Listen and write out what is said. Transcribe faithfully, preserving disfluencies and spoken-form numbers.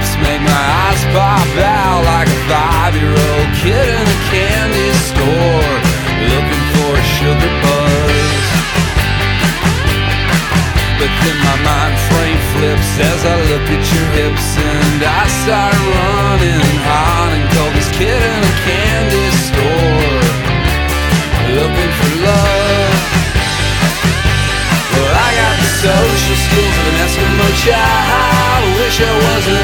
lips make my eyes pop out like a five-year-old kid in a candy store looking for a sugar buzz. But then my mind frame flips as I look at your hips, and I start running hot and cold. This kid in a candy store looking for love. Well, I got the social skills of an Eskimo child. Wish I wasn't